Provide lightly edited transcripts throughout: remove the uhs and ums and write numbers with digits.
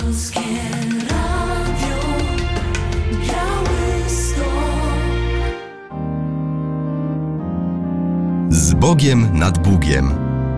Polskie Radio Białystok. Z Bogiem nad Bugiem.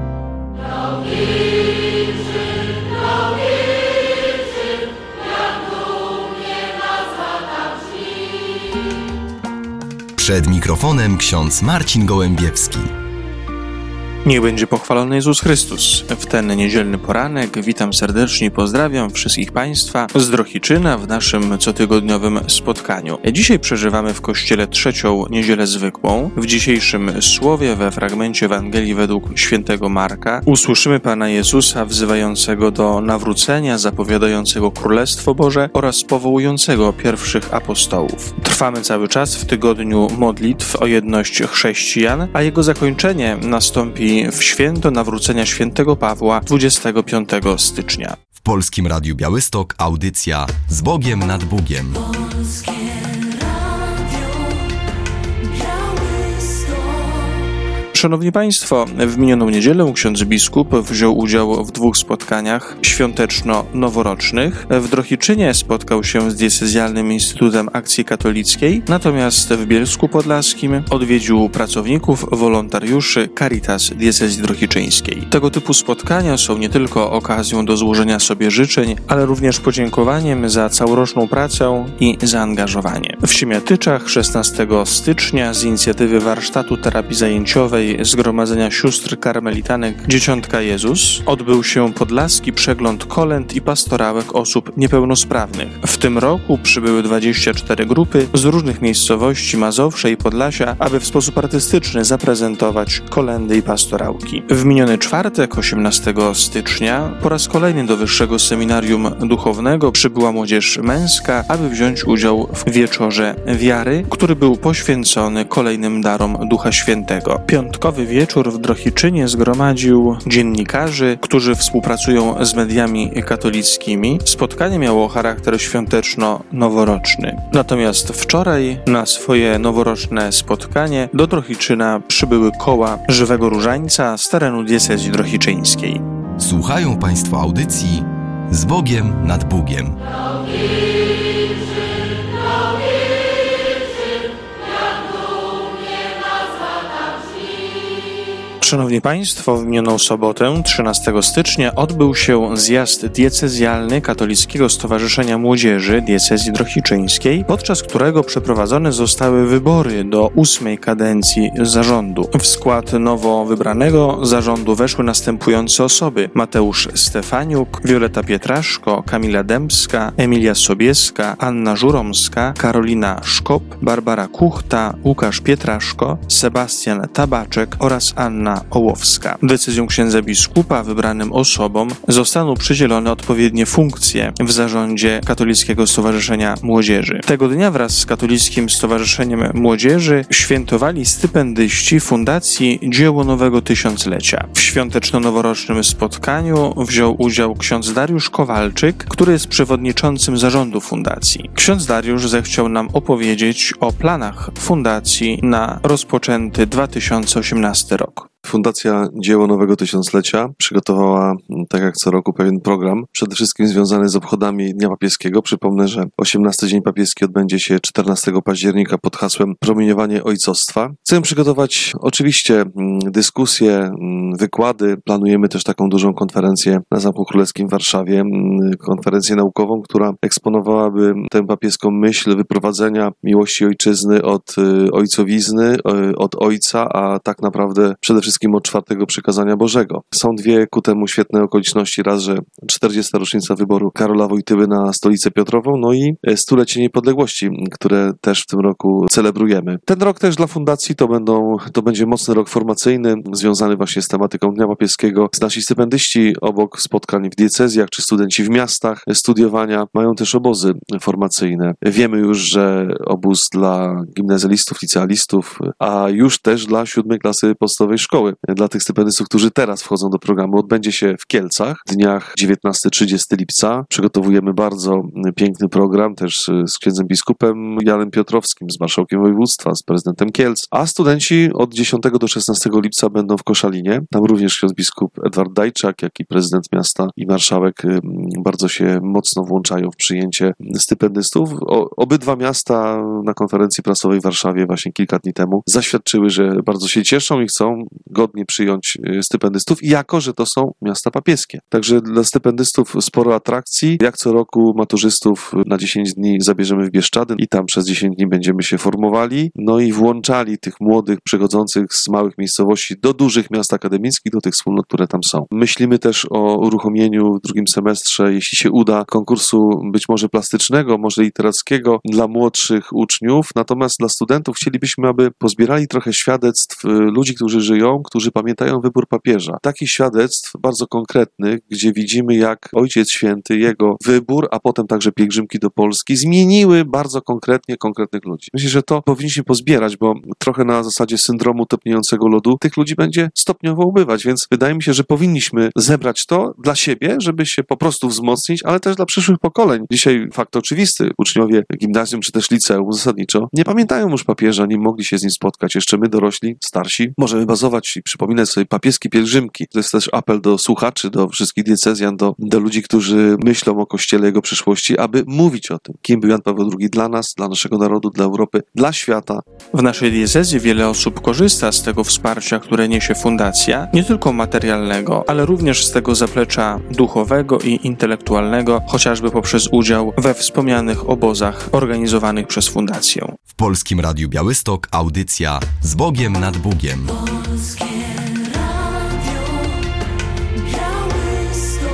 Przed mikrofonem ksiądz Marcin Gołębiewski. Niech będzie pochwalony Jezus Chrystus. W ten niedzielny poranek witam serdecznie i pozdrawiam wszystkich Państwa z Drohiczyna w naszym cotygodniowym spotkaniu. Dzisiaj przeżywamy w Kościele trzecią niedzielę zwykłą. W dzisiejszym słowie we fragmencie Ewangelii według świętego Marka usłyszymy Pana Jezusa wzywającego do nawrócenia, zapowiadającego Królestwo Boże oraz powołującego pierwszych apostołów. Trwamy cały czas w tygodniu modlitw o jedność chrześcijan, a jego zakończenie nastąpi w święto nawrócenia świętego Pawła 25 stycznia. W Polskim Radiu Białystok audycja Z Bogiem nad Bugiem. Polskie Radio Białystok. Szanowni Państwo, w minioną niedzielę ksiądz biskup wziął udział w 2 spotkaniach świąteczno-noworocznych. W Drohiczynie spotkał się z Diecezjalnym Instytutem Akcji Katolickiej, natomiast w Bielsku Podlaskim odwiedził pracowników, wolontariuszy Caritas Diecezji Drohiczyńskiej. Tego typu spotkania są nie tylko okazją do złożenia sobie życzeń, ale również podziękowaniem za całoroczną pracę i zaangażowanie. W Siemiatyczach 16 stycznia z inicjatywy warsztatu terapii zajęciowej Zgromadzenia Sióstr Karmelitanek Dzieciątka Jezus odbył się podlaski przegląd kolęd i pastorałek osób niepełnosprawnych. W tym roku przybyły 24 grupy z różnych miejscowości Mazowsza i Podlasia, aby w sposób artystyczny zaprezentować kolędy i pastorałki. W miniony czwartek, 18 stycznia, po raz kolejny do Wyższego Seminarium Duchownego przybyła młodzież męska, aby wziąć udział w wieczorze wiary, który był poświęcony kolejnym darom Ducha Świętego. Piątkowy wieczór w Drohiczynie zgromadził dziennikarzy, którzy współpracują z mediami katolickimi. Spotkanie miało charakter świąteczno-noworoczny. Natomiast wczoraj na swoje noworoczne spotkanie do Drohiczyna przybyły koła Żywego Różańca z terenu diecezji drohiczyńskiej. Słuchają Państwo audycji Z Bogiem nad Bugiem. Szanowni Państwo, w minioną sobotę, 13 stycznia, odbył się zjazd diecezjalny Katolickiego Stowarzyszenia Młodzieży Diecezji Drohiczyńskiej, podczas którego przeprowadzone zostały wybory do 8. kadencji zarządu. W skład nowo wybranego zarządu weszły następujące osoby: Mateusz Stefaniuk, Wioleta Pietraszko, Kamila Dębska, Emilia Sobieska, Anna Żuromska, Karolina Szkop, Barbara Kuchta, Łukasz Pietraszko, Sebastian Tabaczek oraz Anna Ołowska. Decyzją księdza biskupa wybranym osobom zostaną przydzielone odpowiednie funkcje w zarządzie Katolickiego Stowarzyszenia Młodzieży. Tego dnia wraz z Katolickim Stowarzyszeniem Młodzieży świętowali stypendyści Fundacji Dzieło Nowego Tysiąclecia. W świąteczno-noworocznym spotkaniu wziął udział ksiądz Dariusz Kowalczyk, który jest przewodniczącym zarządu fundacji. Ksiądz Dariusz zechciał nam opowiedzieć o planach fundacji na rozpoczęty 2018 rok. Fundacja Dzieło Nowego Tysiąclecia przygotowała, tak jak co roku, pewien program, przede wszystkim związany z obchodami Dnia Papieskiego. Przypomnę, że 18 Dzień Papieski odbędzie się 14 października pod hasłem Promieniowanie Ojcostwa. Chcemy przygotować oczywiście dyskusje, wykłady. Planujemy też taką dużą konferencję na Zamku Królewskim w Warszawie, konferencję naukową, która eksponowałaby tę papieską myśl wyprowadzenia miłości ojczyzny od ojcowizny, od ojca, a tak naprawdę przede wszystkim od 4. przykazania Bożego. Są 2 ku temu świetne okoliczności. Raz, że 40. rocznica wyboru Karola Wojtyły na stolicę Piotrową, no i 100-lecie niepodległości, które też w tym roku celebrujemy. Ten rok też dla fundacji to będzie mocny rok formacyjny, związany właśnie z tematyką Dnia Papieskiego. Nasi stypendyści obok spotkań w diecezjach czy studenci w miastach studiowania mają też obozy formacyjne. Wiemy już, że obóz dla gimnazjalistów, licealistów, a już też dla 7. klasy podstawowej szkoły wspaniały dla tych stypendystów, którzy teraz wchodzą do programu. Odbędzie się w Kielcach w dniach 19-30 lipca. Przygotowujemy bardzo piękny program, też z księdzem biskupem Janem Piotrowskim, z marszałkiem województwa, z prezydentem Kielc, a studenci od 10 do 16 lipca będą w Koszalinie. Tam również ksiądz biskup Edward Dajczak, jak i prezydent miasta i marszałek bardzo się mocno włączają w przyjęcie stypendystów. Obydwa miasta na konferencji prasowej w Warszawie właśnie kilka dni temu zaświadczyły, że bardzo się cieszą i chcą godnie przyjąć stypendystów, jako że to są miasta papieskie. Także dla stypendystów sporo atrakcji. Jak co roku maturzystów na 10 dni zabierzemy w Bieszczady i tam przez 10 dni będziemy się formowali, no i włączali tych młodych przychodzących z małych miejscowości do dużych miast akademickich, do tych wspólnot, które tam są. Myślimy też o uruchomieniu w drugim semestrze, jeśli się uda, konkursu być może plastycznego, może literackiego dla młodszych uczniów, natomiast dla studentów chcielibyśmy, aby pozbierali trochę świadectw ludzi, którzy żyją, którzy pamiętają wybór papieża. Takich świadectw bardzo konkretnych, gdzie widzimy, jak Ojciec Święty, jego wybór, a potem także pielgrzymki do Polski zmieniły bardzo konkretnie konkretnych ludzi. Myślę, że to powinniśmy pozbierać, bo trochę na zasadzie syndromu topniejącego lodu tych ludzi będzie stopniowo ubywać, więc wydaje mi się, że powinniśmy zebrać to dla siebie, żeby się po prostu wzmocnić, ale też dla przyszłych pokoleń. Dzisiaj fakt oczywisty, uczniowie gimnazjum czy też liceum zasadniczo nie pamiętają już papieża, nie mogli się z nim spotkać. Jeszcze my, dorośli, starsi, możemy bazować i przypominać sobie papieskie pielgrzymki. To jest też apel do słuchaczy, do wszystkich diecezjan, do ludzi, którzy myślą o Kościele, jego przyszłości, aby mówić o tym, kim był Jan Paweł II dla nas, dla naszego narodu, dla Europy, dla świata. W naszej diecezji wiele osób korzysta z tego wsparcia, które niesie fundacja, nie tylko materialnego, ale również z tego zaplecza duchowego i intelektualnego, chociażby poprzez udział we wspomnianych obozach organizowanych przez fundację. W Polskim Radiu Białystok audycja Z Bogiem nad Bugiem. Polskie Radio Białystok.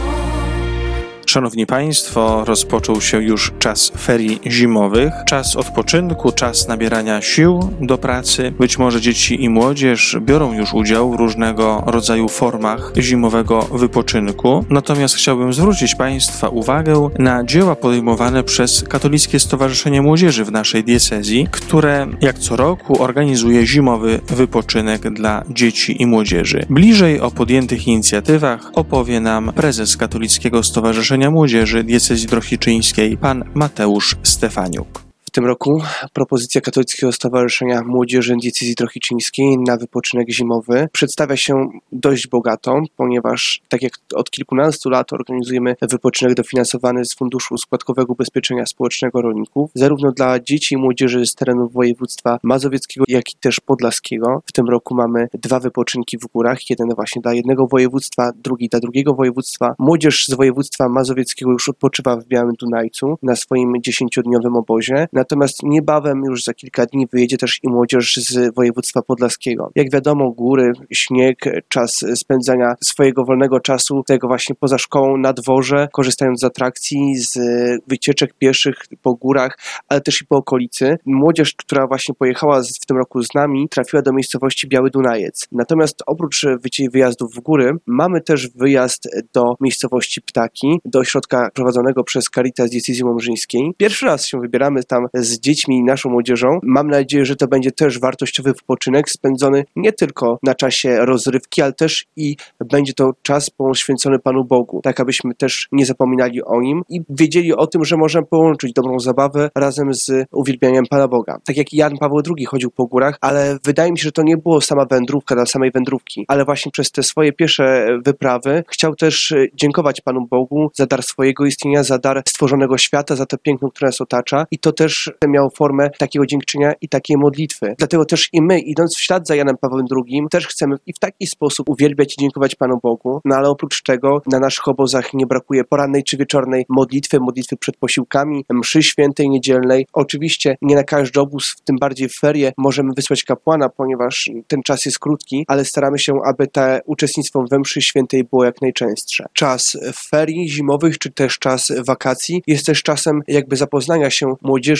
Szanowni Państwo, rozpoczął się już czas ferii zimowych, czas odpoczynku, czas nabierania sił do pracy. Być może dzieci i młodzież biorą już udział w różnego rodzaju formach zimowego wypoczynku. Natomiast chciałbym zwrócić Państwa uwagę na dzieła podejmowane przez Katolickie Stowarzyszenie Młodzieży w naszej diecezji, które jak co roku organizuje zimowy wypoczynek dla dzieci i młodzieży. Bliżej o podjętych inicjatywach opowie nam prezes Katolickiego Stowarzyszenia Młodzieży Diecezji Drohiczyńskiej, pan Mateusz Stefaniuk. W tym roku propozycja Katolickiego Stowarzyszenia Młodzieży Diecezji Drohiczyńskiej na wypoczynek zimowy przedstawia się dość bogato, ponieważ tak jak od kilkunastu lat organizujemy wypoczynek dofinansowany z Funduszu Składkowego Ubezpieczenia Społecznego Rolników, zarówno dla dzieci i młodzieży z terenów województwa mazowieckiego, jak i też podlaskiego. W tym roku mamy 2 wypoczynki w górach, jeden właśnie dla jednego województwa, drugi dla drugiego województwa. Młodzież z województwa mazowieckiego już odpoczywa w Białym Dunajcu na swoim 10-dniowym obozie. Natomiast niebawem, już za kilka dni, wyjedzie też i młodzież z województwa podlaskiego. Jak wiadomo, góry, śnieg, czas spędzania swojego wolnego czasu, tego właśnie poza szkołą na dworze, korzystając z atrakcji, z wycieczek pieszych po górach, ale też i po okolicy. Młodzież, która właśnie pojechała w tym roku z nami, trafiła do miejscowości Biały Dunajec. Natomiast oprócz wyjazdów w góry, mamy też wyjazd do miejscowości Ptaki, do ośrodka prowadzonego przez Caritas Diecezji Łomżyńskiej. Pierwszy raz się wybieramy tam z dziećmi i naszą młodzieżą. Mam nadzieję, że to będzie też wartościowy wypoczynek spędzony nie tylko na czasie rozrywki, ale też i będzie to czas poświęcony Panu Bogu, tak abyśmy też nie zapominali o Nim i wiedzieli o tym, że możemy połączyć dobrą zabawę razem z uwielbianiem Pana Boga. Tak jak Jan Paweł II chodził po górach, ale wydaje mi się, że to nie było sama wędrówka dla samej wędrówki, ale właśnie przez te swoje piesze wyprawy chciał też dziękować Panu Bogu za dar swojego istnienia, za dar stworzonego świata, za to piękno, które nas otacza i to też miało formę takiego dziękczynienia i takiej modlitwy. Dlatego też i my, idąc w ślad za Janem Pawłem II, też chcemy i w taki sposób uwielbiać i dziękować Panu Bogu, no ale oprócz tego na naszych obozach nie brakuje porannej czy wieczornej modlitwy przed posiłkami, mszy świętej, niedzielnej. Oczywiście nie na każdy obóz, tym bardziej w ferie, możemy wysłać kapłana, ponieważ ten czas jest krótki, ale staramy się, aby to uczestnictwo we mszy świętej było jak najczęstsze. Czas ferii zimowych, czy też czas wakacji jest też czasem jakby zapoznania się młodzieży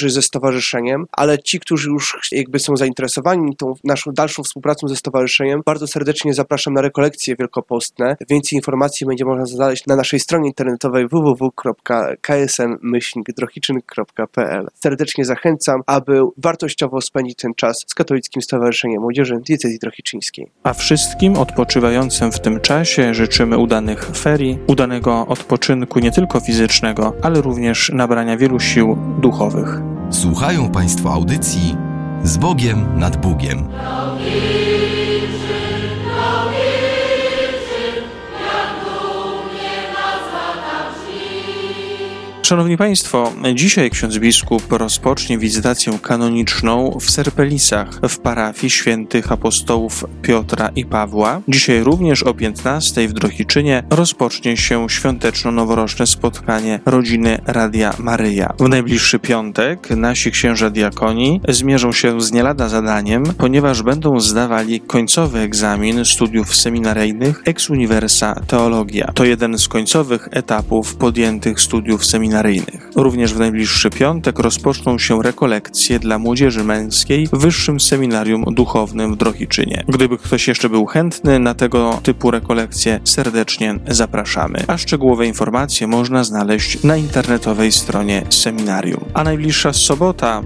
partnerzy ze stowarzyszeniem, ale ci, którzy już jakby są zainteresowani tą naszą dalszą współpracą ze stowarzyszeniem, bardzo serdecznie zapraszam na rekolekcje wielkopostne. Więcej informacji będzie można znaleźć na naszej stronie internetowej www.ksn-drohiczyn.pl. Serdecznie zachęcam, aby wartościowo spędzić ten czas z Katolickim Stowarzyszeniem Młodzieży Diecezji Drohiczyńskiej. A wszystkim odpoczywającym w tym czasie życzymy udanych ferii, udanego odpoczynku nie tylko fizycznego, ale również nabrania wielu sił duchowych. Słuchają Państwo audycji Z Bogiem nad Bugiem. Szanowni Państwo, dzisiaj ksiądz biskup rozpocznie wizytację kanoniczną w Serpelisach w parafii świętych apostołów Piotra i Pawła. Dzisiaj również o 15:00 w Drohiczynie rozpocznie się świąteczno-noworoczne spotkanie rodziny Radia Maryja. W najbliższy piątek nasi księża diakoni zmierzą się z nie lada zadaniem, ponieważ będą zdawali końcowy egzamin studiów seminaryjnych Ex Universa Teologia. To jeden z końcowych etapów podjętych studiów seminaryjnych. Również w najbliższy piątek rozpoczną się rekolekcje dla młodzieży męskiej w Wyższym Seminarium Duchownym w Drohiczynie. Gdyby ktoś jeszcze był chętny na tego typu rekolekcje, serdecznie zapraszamy. A szczegółowe informacje można znaleźć na internetowej stronie seminarium. A najbliższa sobota,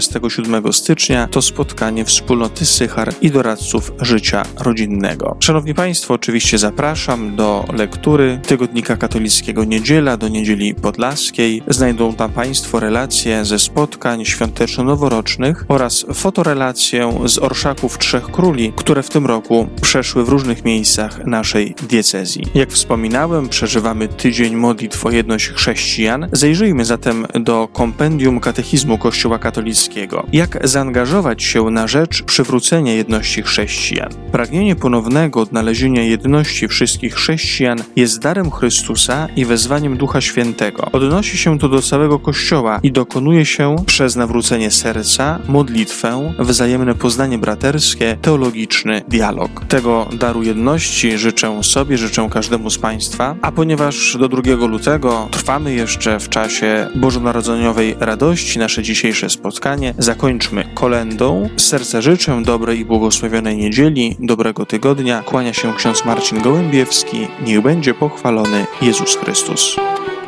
27 stycznia, to spotkanie wspólnoty Sychar i doradców życia rodzinnego. Szanowni Państwo, oczywiście zapraszam do lektury Tygodnika Katolickiego Niedziela do Niedzieli Podlaskiej. Znajdą tam Państwo relacje ze spotkań świąteczno-noworocznych oraz fotorelację z orszaków Trzech Króli, które w tym roku przeszły w różnych miejscach naszej diecezji. Jak wspominałem, przeżywamy tydzień modlitw o jedność chrześcijan. Zajrzyjmy zatem do kompendium katechizmu Kościoła katolickiego. Jak zaangażować się na rzecz przywrócenia jedności chrześcijan? Pragnienie ponownego odnalezienia jedności wszystkich chrześcijan jest darem Chrystusa i wezwaniem Ducha Świętego. Odnosi się to do całego Kościoła i dokonuje się przez nawrócenie serca, modlitwę, wzajemne poznanie braterskie, teologiczny dialog. Tego daru jedności życzę sobie, życzę każdemu z Państwa, a ponieważ do 2 lutego trwamy jeszcze w czasie bożonarodzeniowej radości nasze dzisiejsze spotkanie, zakończmy kolędą. Z serca życzę dobrej i błogosławionej niedzieli, dobrego tygodnia. Kłania się ksiądz Marcin Gołębiewski. Niech będzie pochwalony Jezus Chrystus.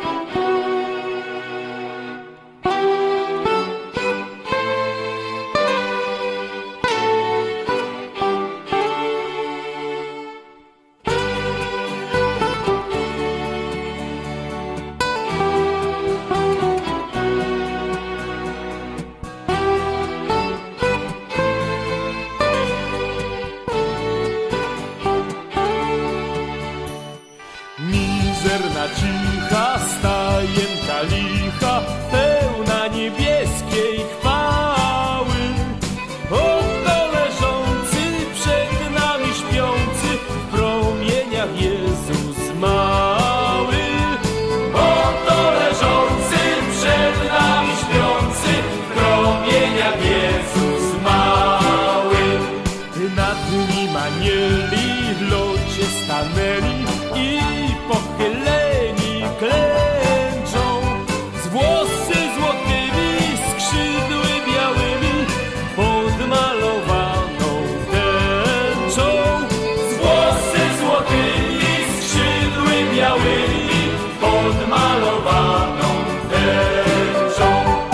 Mizerna cicha, stajenka licha, pełna niebieskiej chwały. Oto leżący, przed nami śpiący, w promieniach Jezus mały. Oto leżący, przed nami śpiący, w promieniach Jezus mały. Nad nim anieli w locie stanęli i pochyleni klęczą, z włosy złotymi, skrzydły białymi, podmalowaną tęczą. Z włosy złotymi, skrzydły białymi, podmalowaną tęczą.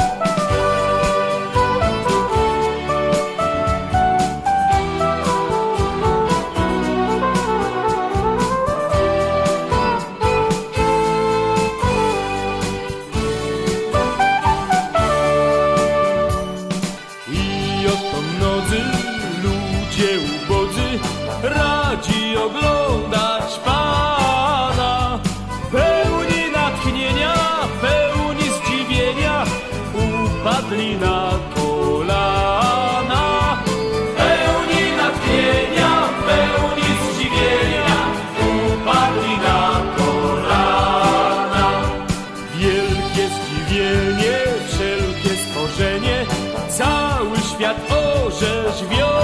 Ludzie ubodzy, radzi oglądać Pana. Pełni natchnienia, pełni zdziwienia, upadli na kolana. Pełni natchnienia, pełni zdziwienia, upadli na kolana. Wielkie zdziwienie, wszelkie stworzenie, cały świat orzeźwiony.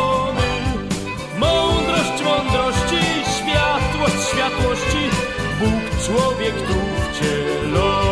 Mądrość mądrości, światłość światłości, Bóg człowiek tu wcielony.